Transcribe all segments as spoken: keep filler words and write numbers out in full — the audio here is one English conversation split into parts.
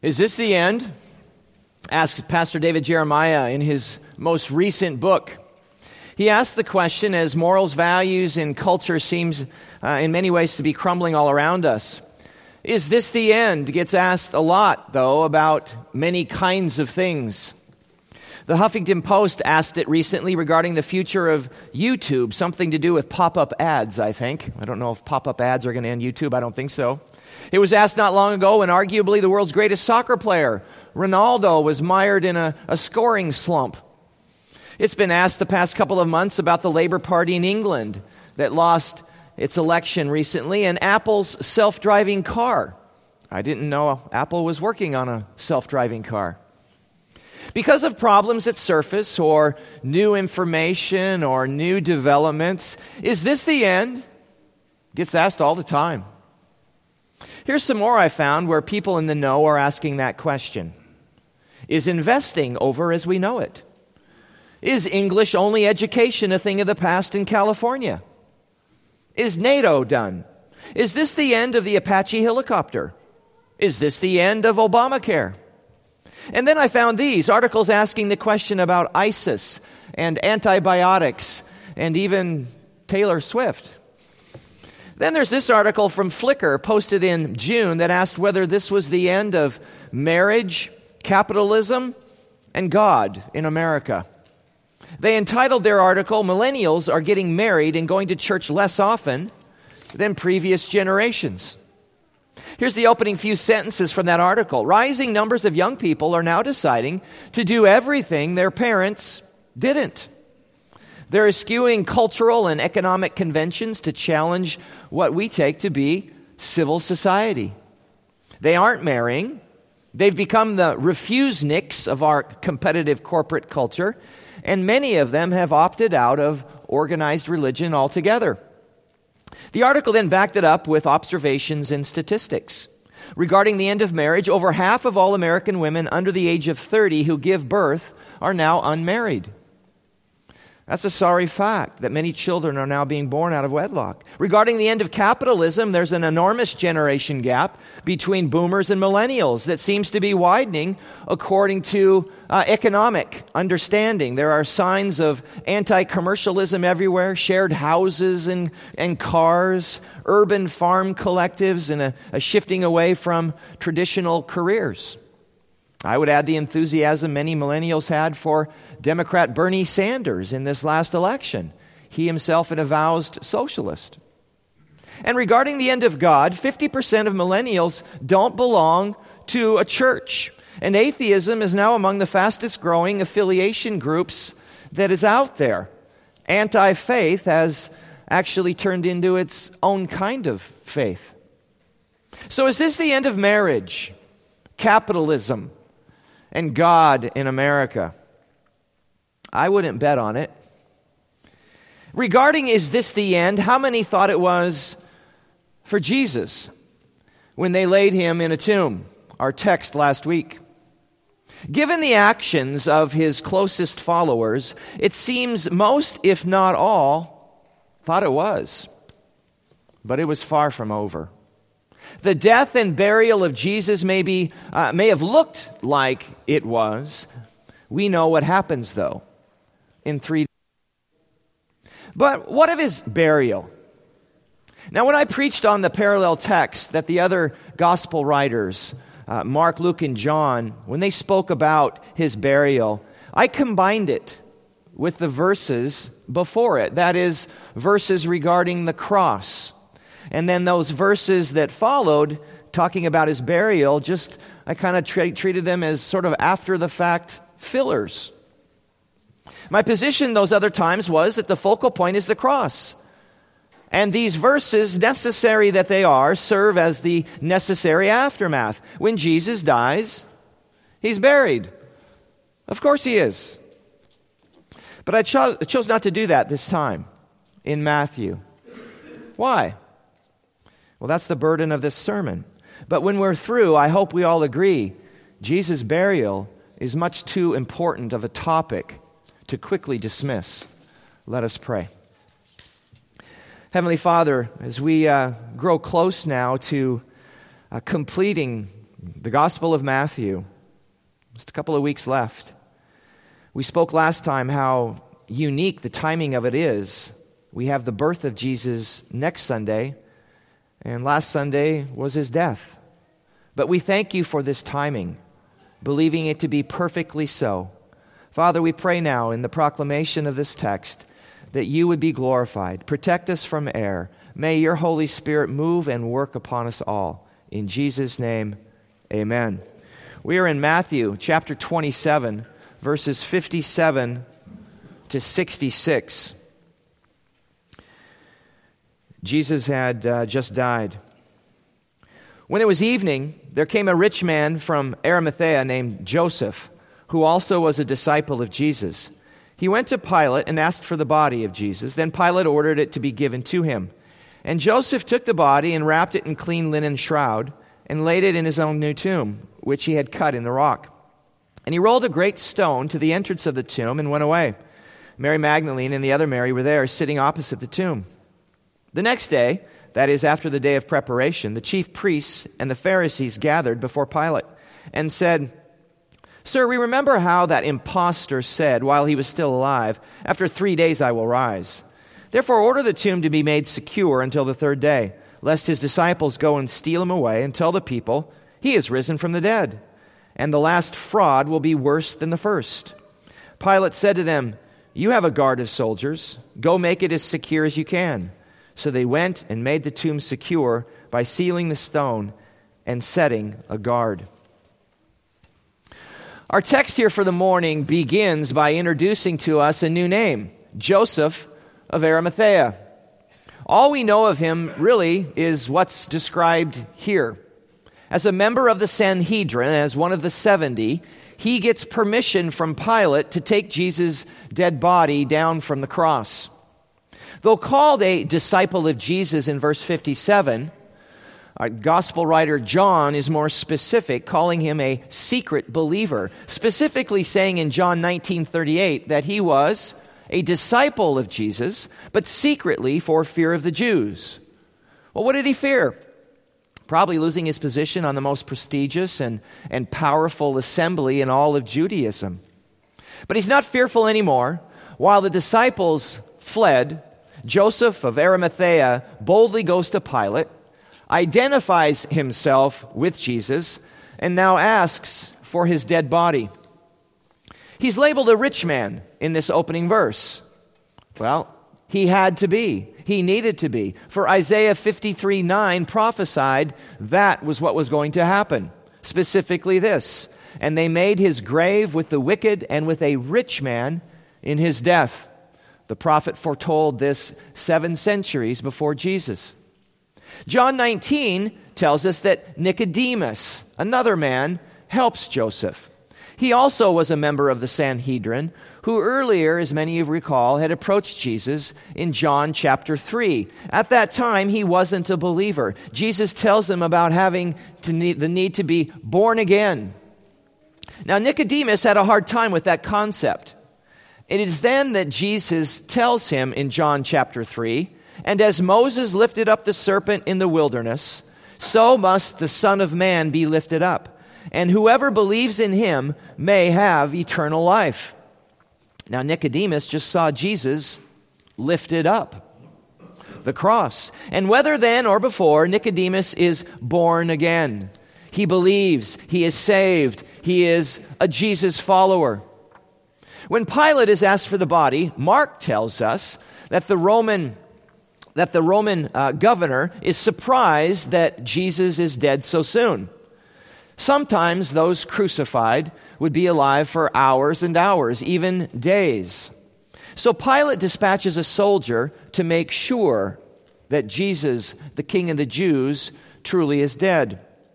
Is this the end? Asks Pastor David Jeremiah in his most recent book. He asks the question as morals, values, and culture seems uh, in many ways to be crumbling all around us. Is this the end? Gets asked a lot, though, about many kinds of things. The Huffington Post asked it recently regarding the future of YouTube, something to do with pop-up ads, I think. I don't know if pop-up ads are going to end YouTube. I don't think so. It was asked not long ago when arguably the world's greatest soccer player, Ronaldo, was mired in a, a scoring slump. It's been asked the past couple of months about the Labour Party in England that lost its election recently, and Apple's self-driving car. I didn't know Apple was working on a self-driving car. Because of problems that surface or new information or new developments, is this the end? Gets asked all the time. Here's some more I found where people in the know are asking that question. Is investing over as we know it? Is English only education a thing of the past in California? Is NATO done? Is this the end of the Apache helicopter? Is this the end of Obamacare? And then I found these articles asking the question about ISIS and antibiotics and even Taylor Swift. Then there's this article from Flickr posted in June that asked whether this was the end of marriage, capitalism, and God in America. They entitled their article, "Millennials are getting married and going to church less often than previous generations." Here's the opening few sentences from that article. Rising numbers of young people are now deciding to do everything their parents didn't. They're eschewing cultural and economic conventions to challenge what we take to be civil society. They aren't marrying. They've become the refuseniks of our competitive corporate culture, and many of them have opted out of organized religion altogether. The article then backed it up with observations and statistics. Regarding the end of marriage, over half of all American women under the age of thirty who give birth are now unmarried. That's a sorry fact that many children are now being born out of wedlock. Regarding the end of capitalism, there's an enormous generation gap between boomers and millennials that seems to be widening according to uh, economic understanding. There are signs of anti-commercialism everywhere, shared houses and, and cars, urban farm collectives, and a, a shifting away from traditional careers. I would add the enthusiasm many millennials had for Democrat Bernie Sanders in this last election. He himself an avowed socialist. And regarding the end of God, fifty percent of millennials don't belong to a church. And atheism is now among the fastest growing affiliation groups that is out there. Anti-faith has actually turned into its own kind of faith. So is this the end of marriage, capitalism, and God in America? I wouldn't bet on it. Regarding is this the end, how many thought it was for Jesus when they laid him in a tomb? Our text last week. Given the actions of his closest followers, it seems most, if not all, thought it was. But it was far from over. The death and burial of Jesus may be, uh, may have looked like it was. We know what happens, though, in three days. But what of his burial? Now, when I preached on the parallel text that the other gospel writers, uh, Mark, Luke, and John, when they spoke about his burial, I combined it with the verses before it. That is, verses regarding the cross. And then those verses that followed, talking about his burial, just I kind of tra- treated them as sort of after-the-fact fillers. My position those other times was that the focal point is the cross. And these verses, necessary that they are, serve as the necessary aftermath. When Jesus dies, he's buried. Of course he is. But I cho- chose not to do that this time in Matthew. Why? Well, that's the burden of this sermon. But when we're through, I hope we all agree, Jesus' burial is much too important of a topic to quickly dismiss. Let us pray. Heavenly Father, as we uh, grow close now to uh, completing The Gospel of Matthew. Just a couple of weeks left. We spoke last time how unique the timing of it is. We have the birth of Jesus next Sunday, and last Sunday was his death. But we thank you for this timing, believing it to be perfectly so. Father, we pray now in the proclamation of this text that you would be glorified. Protect us from error. May your Holy Spirit move and work upon us all. In Jesus' name, amen. We are in Matthew chapter twenty-seven, verses fifty-seven to sixty-six. Jesus had uh, just died. When it was evening, there came a rich man from Arimathea named Joseph, who also was a disciple of Jesus. He went to Pilate and asked for the body of Jesus. Then Pilate ordered it to be given to him. And Joseph took the body and wrapped it in clean linen shroud and laid it in his own new tomb, which he had cut in the rock. And he rolled a great stone to the entrance of the tomb and went away. Mary Magdalene and the other Mary were there, sitting opposite the tomb. The next day, that is, after the day of preparation, the chief priests and the Pharisees gathered before Pilate and said, "Sir, we remember how that impostor said while he was still alive, 'After three days I will rise.' Therefore order the tomb to be made secure until the third day, lest his disciples go and steal him away and tell the people, 'He is risen from the dead.' And the last fraud will be worse than the first." Pilate said to them, "You have a guard of soldiers. Go make it as secure as you can." So they went and made the tomb secure by sealing the stone and setting a guard. Our text here for the morning begins by introducing to us a new name, Joseph of Arimathea. All we know of him really is what's described here. As a member of the Sanhedrin, as one of the seventy, he gets permission from Pilate to take Jesus' dead body down from the cross. Though called a disciple of Jesus in verse fifty-seven, our gospel writer John is more specific, calling him a secret believer, specifically saying in John nineteen thirty-eight that he was a disciple of Jesus, but secretly for fear of the Jews. Well, what did he fear? Probably losing his position on the most prestigious and, and powerful assembly in all of Judaism. But he's not fearful anymore. While the disciples fled, Joseph of Arimathea boldly goes to Pilate, identifies himself with Jesus, and now asks for his dead body. He's labeled a rich man in this opening verse. Well, he had to be. He needed to be. For Isaiah fifty-three nine prophesied that was what was going to happen. Specifically this, "And they made his grave with the wicked and with a rich man in his death." The prophet foretold this seven centuries before Jesus. John nineteen tells us that Nicodemus, another man, helps Joseph. He also was a member of the Sanhedrin, who earlier, as many of you recall, had approached Jesus in John chapter three. At that time, he wasn't a believer. Jesus tells him about having to need, the need to be born again. Now, Nicodemus had a hard time with that concept. It is then that Jesus tells him in John chapter three, "And as Moses lifted up the serpent in the wilderness, so must the Son of Man be lifted up. And whoever believes in him may have eternal life." Now, Nicodemus just saw Jesus lifted up, the cross. And whether then or before, Nicodemus is born again. He believes, he is saved, he is a Jesus follower. When Pilate is asked for the body, Mark tells us that the Roman that the Roman uh, governor is surprised that Jesus is dead so soon. Sometimes those crucified would be alive for hours and hours, even days. So Pilate dispatches a soldier to make sure that Jesus, the King of the Jews, truly is dead.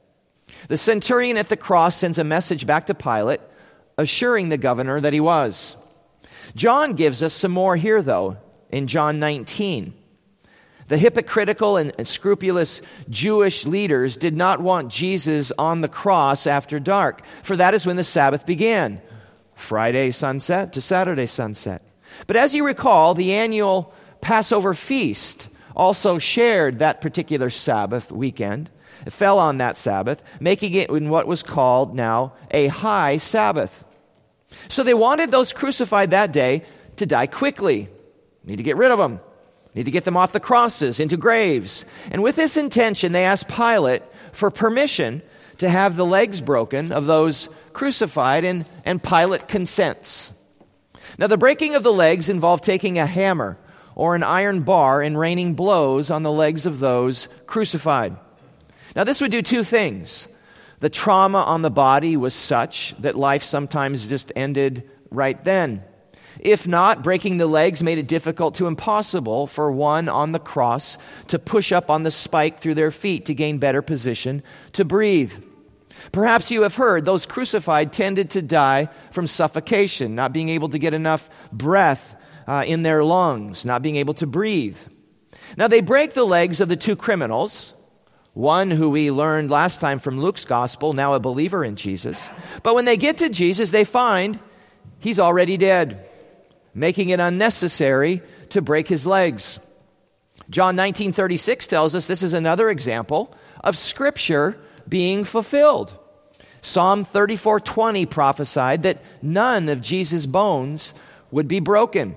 The centurion at the cross sends a message back to Pilate, assuring the governor that he was. John gives us some more here, though, in John nineteen. The hypocritical and scrupulous Jewish leaders did not want Jesus on the cross after dark, for that is when the Sabbath began, Friday sunset to Saturday sunset. But as you recall, the annual Passover feast also shared that particular Sabbath weekend. It fell on that Sabbath, making it in what was called now a high Sabbath. So they wanted those crucified that day to die quickly. Need to get rid of them. Need to get them off the crosses, into graves. And with this intention, they asked Pilate for permission to have the legs broken of those crucified, and, and Pilate consents. Now, the breaking of the legs involved taking a hammer or an iron bar and raining blows on the legs of those crucified. Now, this would do two things. The trauma on the body was such that life sometimes just ended right then. If not, breaking the legs made it difficult to impossible for one on the cross to push up on the spike through their feet to gain better position to breathe. Perhaps you have heard those crucified tended to die from suffocation, not being able to get enough breath uh, in their lungs, not being able to breathe. Now they break the legs of the two criminals, one who we learned last time from Luke's gospel, now a believer in Jesus. But when they get to Jesus, they find he's already dead, making it unnecessary to break his legs. John nineteen thirty-six tells us this is another example of Scripture being fulfilled. Psalm thirty-four twenty prophesied that none of Jesus' bones would be broken.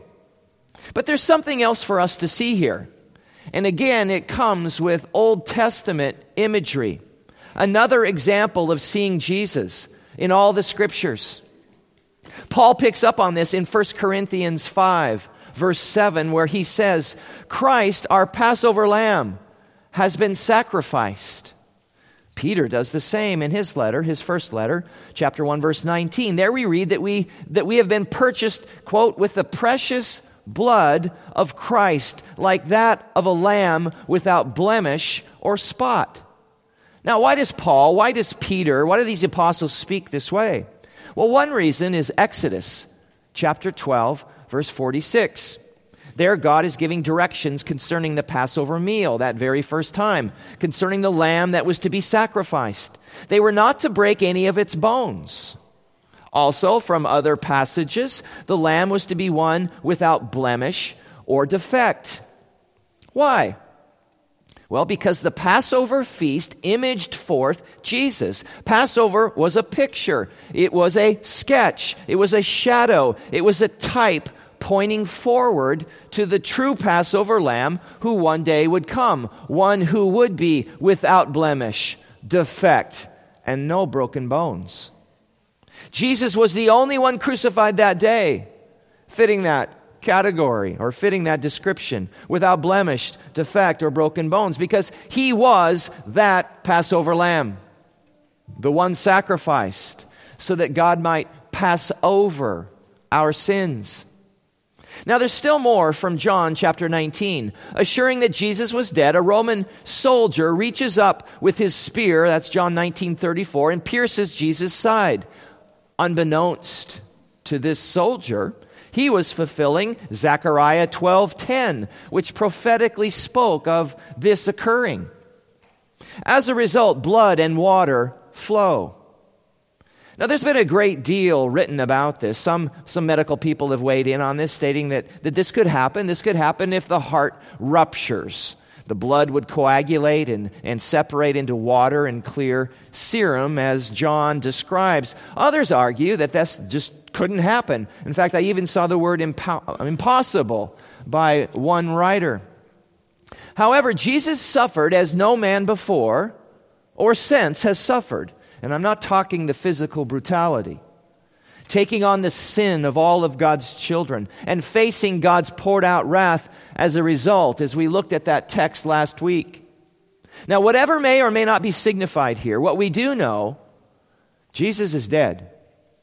But there's something else for us to see here. And again, it comes with Old Testament imagery. Another example of seeing Jesus in all the Scriptures. Paul picks up on this in First Corinthians five, verse seven, where he says, Christ, our Passover lamb, has been sacrificed. Peter does the same in his letter, his first letter, chapter one, verse nineteen. There we read that we, that we have been purchased, quote, with the precious blood of Christ, like that of a lamb without blemish or spot. Now, why does Paul, why does Peter, why do these apostles speak this way? Well, one reason is Exodus chapter twelve, verse forty-six. There, God is giving directions concerning the Passover meal that very first time, concerning the lamb that was to be sacrificed. They were not to break any of its bones. Also, from other passages, the lamb was to be one without blemish or defect. Why? Well, because the Passover feast imaged forth Jesus. Passover was a picture. It was a sketch. It was a shadow. It was a type pointing forward to the true Passover lamb who one day would come, one who would be without blemish, defect, and no broken bones. Jesus was the only one crucified that day, fitting that category or fitting that description, without blemish, defect, or broken bones, because he was that Passover lamb, the one sacrificed so that God might pass over our sins. Now there's still more from John chapter nineteen. Assuring that Jesus was dead, a Roman soldier reaches up with his spear, that's John nineteen thirty-four, and pierces Jesus' side. Unbeknownst to this soldier, he was fulfilling Zechariah twelve ten, which prophetically spoke of this occurring. As a result, blood and water flow. Now, there's been a great deal written about this. Some, some medical people have weighed in on this, stating that, that this could happen. This could happen if the heart ruptures. The blood would coagulate and, and separate into water and clear serum, as John describes. Others argue that that's just couldn't happen. In fact, I even saw the word impo- impossible by one writer. However, Jesus suffered as no man before or since has suffered. And I'm not talking the physical brutality. Taking on the sin of all of God's children and facing God's poured out wrath as a result, as we looked at that text last week. Now, whatever may or may not be signified here, what we do know, Jesus is dead.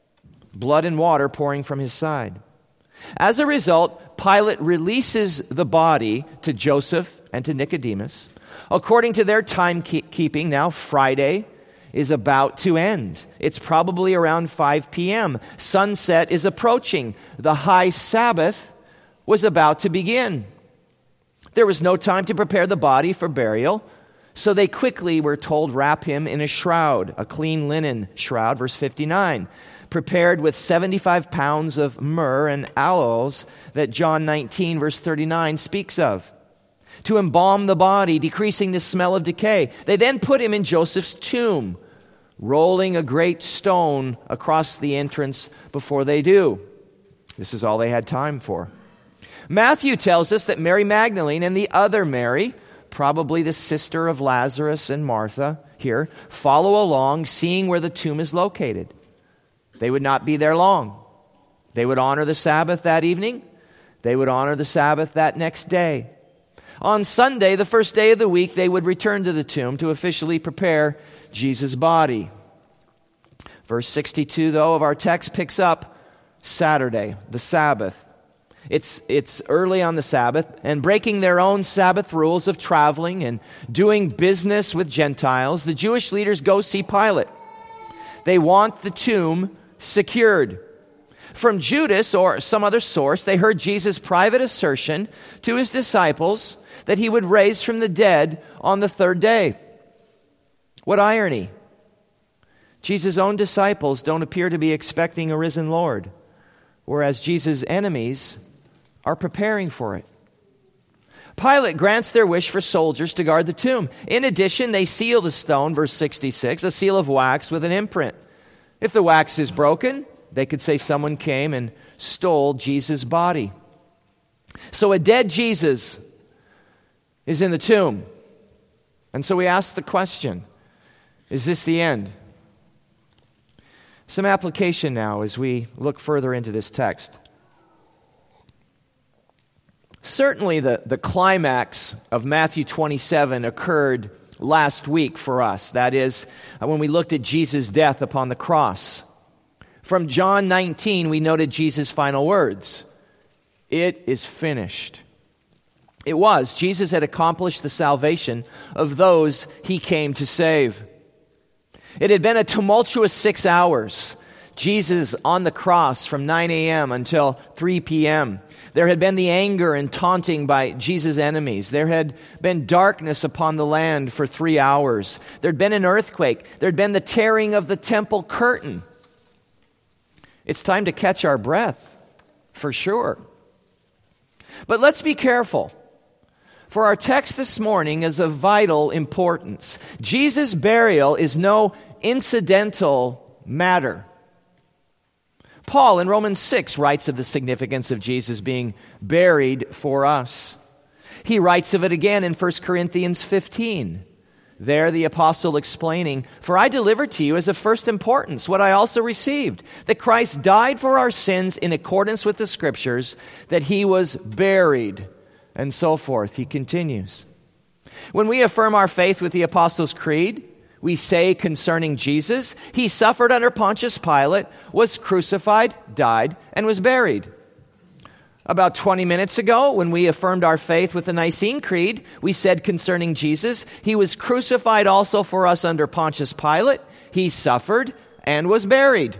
Blood and water pouring from his side. As a result, Pilate releases the body to Joseph and to Nicodemus. According to their timekeeping, now Friday is about to end. It's probably around five p.m. Sunset is approaching. The high Sabbath was about to begin. There was no time to prepare the body for burial, so they quickly were told, wrap him in a shroud, a clean linen shroud, verse fifty-nine, prepared with seventy-five pounds of myrrh and aloes that John nineteen, verse thirty-nine speaks of. to embalm the body, decreasing the smell of decay. They then put him in Joseph's tomb, rolling a great stone across the entrance before they do. This is all they had time for. Matthew tells us that Mary Magdalene and the other Mary, probably the sister of Lazarus and Martha here, follow along, seeing where the tomb is located. They would not be there long. They would honor the Sabbath that evening. They would honor the Sabbath that next day. On Sunday, the first day of the week, they would return to the tomb to officially prepare Jesus' body. Verse sixty-two, though, of our text picks up Saturday, the Sabbath. It's, it's early on the Sabbath, and breaking their own Sabbath rules of traveling and doing business with Gentiles, the Jewish leaders go see Pilate. They want the tomb secured. From Judas or some other source, they heard Jesus' private assertion to his disciples that he would raise from the dead on the third day. What irony! Jesus' own disciples don't appear to be expecting a risen Lord, whereas Jesus' enemies are preparing for it. Pilate grants their wish for soldiers to guard the tomb. In addition, they seal the stone, verse sixty-six, a seal of wax with an imprint. If the wax is broken, they could say someone came and stole Jesus' body. So a dead Jesus is in the tomb. And so we ask the question, is this the end? Some application now as we look further into this text. Certainly the, the climax of Matthew twenty-seven occurred last week for us. That is, when we looked at Jesus' death upon the cross. From John nineteen, we noted Jesus' final words. It is finished. It was. Jesus had accomplished the salvation of those he came to save. It had been a tumultuous six hours. Jesus on the cross from nine a.m. until three p.m. There had been the anger and taunting by Jesus' enemies. There had been darkness upon the land for three hours. There had been an earthquake. There had been the tearing of the temple curtain. It's time to catch our breath, for sure. But let's be careful. For our text this morning is of vital importance. Jesus' burial is no incidental matter. Paul in Romans six writes of the significance of Jesus being buried for us. He writes of it again in First Corinthians fifteen. There the apostle explaining, "For I delivered to you as of first importance what I also received, that Christ died for our sins in accordance with the Scriptures, that he was buried," and so forth. He continues. When we affirm our faith with the Apostles' Creed, we say concerning Jesus, he suffered under Pontius Pilate, was crucified, died, and was buried. About twenty minutes ago, when we affirmed our faith with the Nicene Creed, we said concerning Jesus, he was crucified also for us under Pontius Pilate, he suffered, and was buried.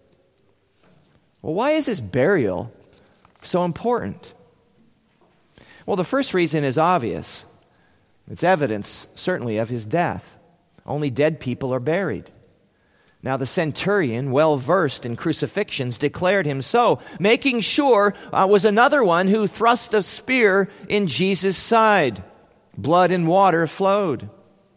Well, why is his burial so important? Well, the first reason is obvious. It's evidence, certainly, of his death. Only dead people are buried. Now the centurion, well versed in crucifixions, declared him so, making sure uh, was another one who thrust a spear in Jesus' side. Blood and water flowed.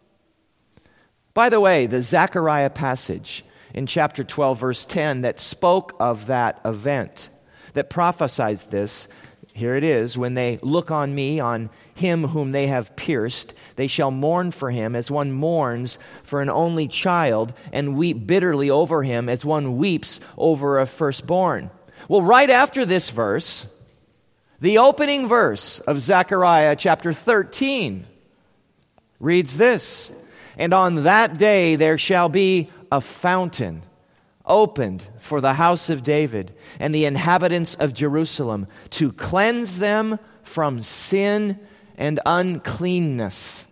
By the way, the Zechariah passage in chapter twelve, verse ten, that spoke of that event, that prophesied this, here it is, when they look on me, on him whom they have pierced, they shall mourn for him as one mourns for an only child, and weep bitterly over him as one weeps over a firstborn. Well, right after this verse, the opening verse of Zechariah chapter thirteen reads this, "And on that day there shall be a fountain opened for the house of David and the inhabitants of Jerusalem, to cleanse them from sin and uncleanness."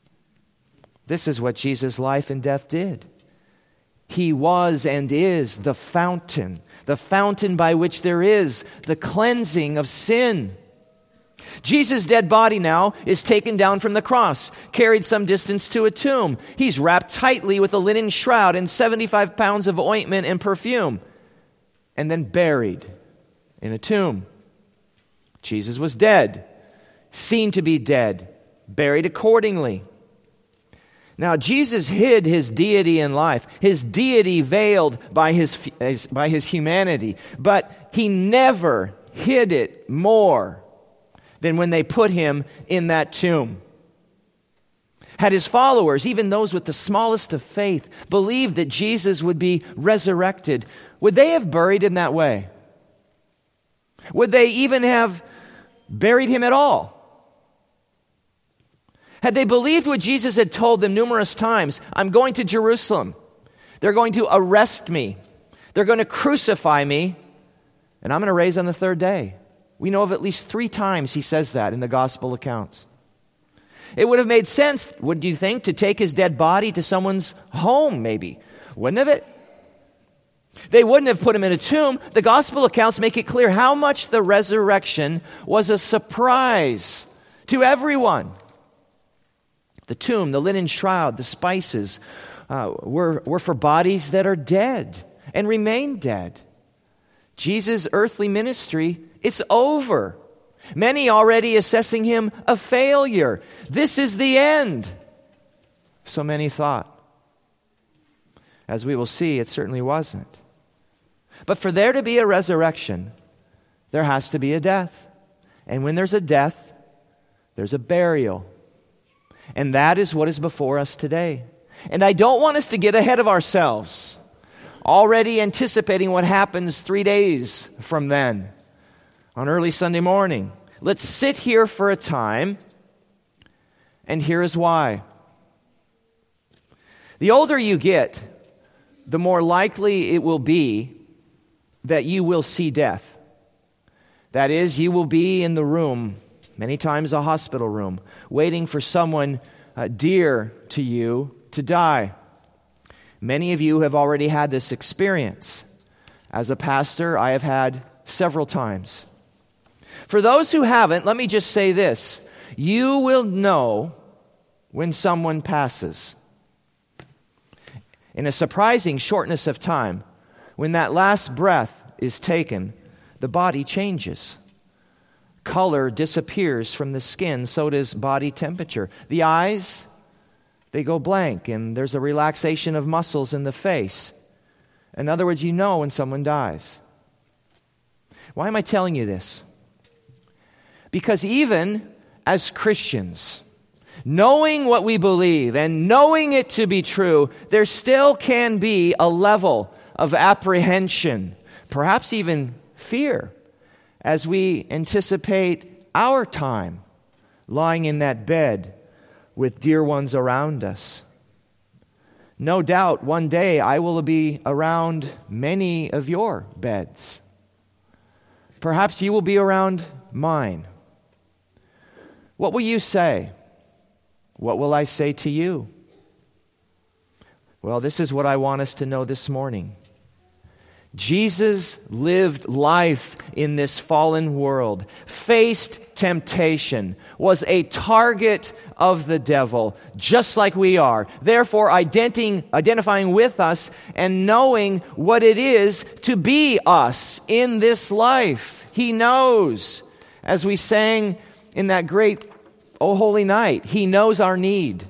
This is what Jesus' life and death did. He was and is the fountain, the fountain by which there is the cleansing of sin. Jesus' dead body now is taken down from the cross, carried some distance to a tomb. He's wrapped tightly with a linen shroud and seventy-five pounds of ointment and perfume, and then buried in a tomb. Jesus was dead, seen to be dead, buried accordingly. Now, Jesus hid his deity in life, his deity veiled by his, his, by his humanity, but he never hid it more than when they put him in that tomb. Had his followers, even those with the smallest of faith, believed that Jesus would be resurrected, would they have buried him that way? Would they even have buried him at all? Had they believed what Jesus had told them numerous times, I'm going to Jerusalem, they're going to arrest me, they're going to crucify me, and I'm going to raise on the third day. We know of at least three times he says that in the gospel accounts. It would have made sense, wouldn't you think, to take his dead body to someone's home, maybe. Wouldn't have it? They wouldn't have put him in a tomb. The gospel accounts make it clear how much the resurrection was a surprise to everyone. The tomb, the linen shroud, the spices uh, were, were for bodies that are dead and remain dead. Jesus' earthly ministry, it's over. Many already assessing him a failure. This is the end. So many thought. As we will see, it certainly wasn't. But for there to be a resurrection, there has to be a death. And when there's a death, there's a burial. And that is what is before us today. And I don't want us to get ahead of ourselves, already anticipating what happens three days from then, on early Sunday morning. Let's sit here for a time, and here is why. The older you get, the more likely it will be that you will see death. That is, you will be in the room, many times a hospital room, waiting for someone uh, dear to you to die. Many of you have already had this experience. As a pastor, I have had several times. For those who haven't, let me just say this. You will know when someone passes. In a surprising shortness of time, when that last breath is taken, the body changes. Color disappears from the skin, so does body temperature. The eyes, they go blank, and there's a relaxation of muscles in the face. In other words, you know when someone dies. Why am I telling you this? Because even as Christians, knowing what we believe and knowing it to be true, there still can be a level of apprehension, perhaps even fear, as we anticipate our time lying in that bed with dear ones around us. No doubt one day I will be around many of your beds. Perhaps you will be around mine. What will you say? What will I say to you? Well, this is what I want us to know this morning. Jesus lived life in this fallen world, faced temptation, was a target of the devil, just like we are. Therefore, identifying, identifying with us and knowing what it is to be us in this life. He knows, as we sang in that great O Holy Night, He knows our need.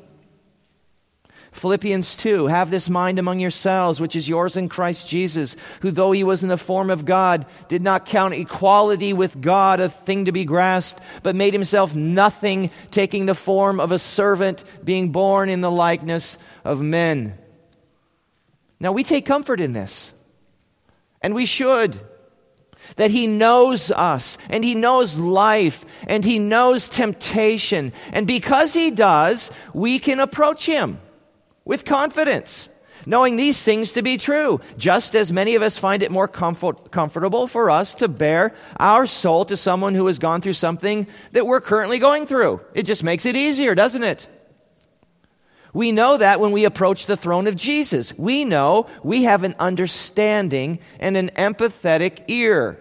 Philippians two, have this mind among yourselves, which is yours in Christ Jesus, who though He was in the form of God, did not count equality with God a thing to be grasped, but made Himself nothing, taking the form of a servant, being born in the likeness of men. Now we take comfort in this, and we should. That He knows us, and He knows life, and He knows temptation. And because He does, we can approach Him with confidence, knowing these things to be true, just as many of us find it more comfort, comfortable for us to bear our soul to someone who has gone through something that we're currently going through. It just makes it easier, doesn't it? We know that when we approach the throne of Jesus. We know we have an understanding and an empathetic ear.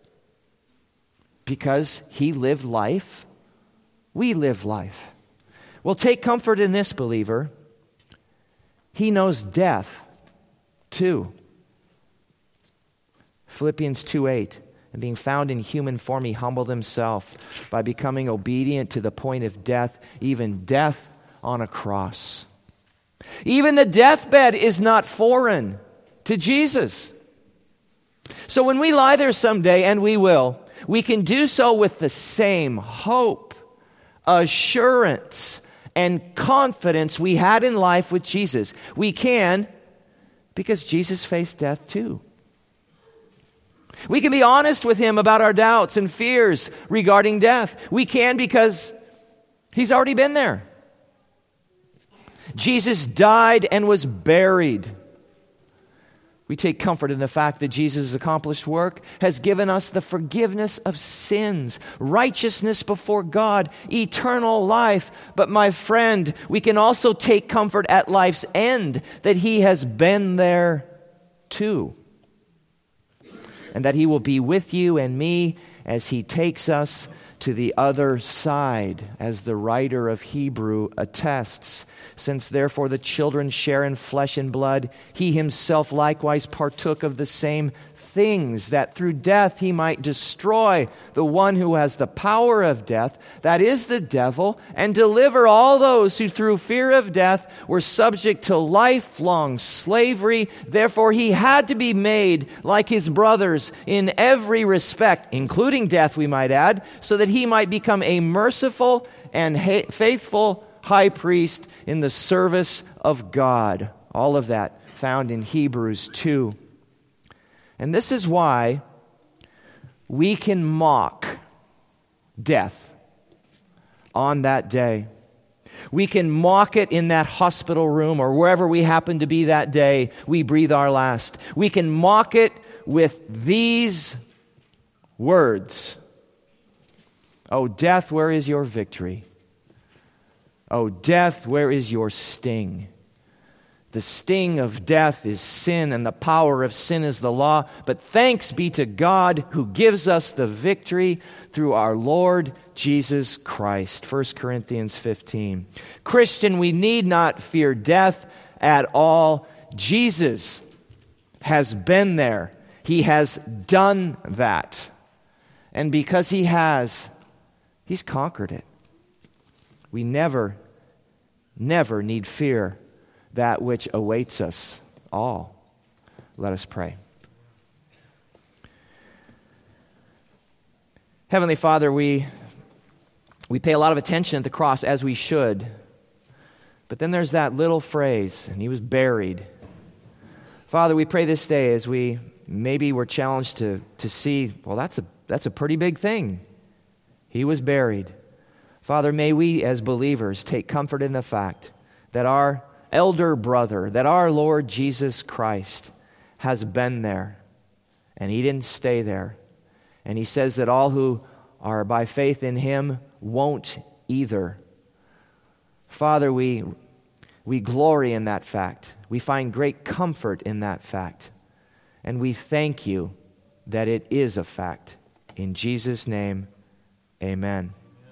Because He lived life, we live life. Well, take comfort in this, believer. He knows death, too. Philippians two eight. And being found in human form, he humbled himself by becoming obedient to the point of death, even death on a cross. Even the deathbed is not foreign to Jesus. So when we lie there someday, and we will, we can do so with the same hope, assurance, and confidence we had in life with Jesus. We can because Jesus faced death too. We can be honest with him about our doubts and fears regarding death. We can because he's already been there. Jesus died and was buried. We take comfort in the fact that Jesus' accomplished work has given us the forgiveness of sins, righteousness before God, eternal life. But my friend, we can also take comfort at life's end that he has been there too. And that he will be with you and me as he takes us to the other side, as the writer of Hebrew attests. Since therefore the children share in flesh and blood, he himself likewise partook of the same things, that through death he might destroy the one who has the power of death, that is the devil, and deliver all those who through fear of death were subject to lifelong slavery. Therefore he had to be made like his brothers in every respect, including death, we might add, so that he might become a merciful and ha- faithful high priest in the service of God. All of that found in Hebrews two. And this is why we can mock death on that day. We can mock it in that hospital room or wherever we happen to be that day we breathe our last. We can mock it with these words. Oh, death, where is your victory? Oh, death, where is your sting? The sting of death is sin, and the power of sin is the law. But thanks be to God who gives us the victory through our Lord Jesus Christ. First Corinthians fifteen. Christian, we need not fear death at all. Jesus has been there. He has done that. And because he has, he's conquered it. We never, never need fear that which awaits us all. Let us pray. Heavenly Father, we, we pay a lot of attention at the cross, as we should. But then there's that little phrase, and he was buried. Father, we pray this day as we maybe were challenged to, to see, well, that's a, that's a pretty big thing. He was buried. Father, may we as believers take comfort in the fact that our elder brother, that our Lord Jesus Christ has been there, and he didn't stay there. And he says that all who are by faith in him won't either. Father, we, we glory in that fact. We find great comfort in that fact. And we thank you that it is a fact. In Jesus' name, amen.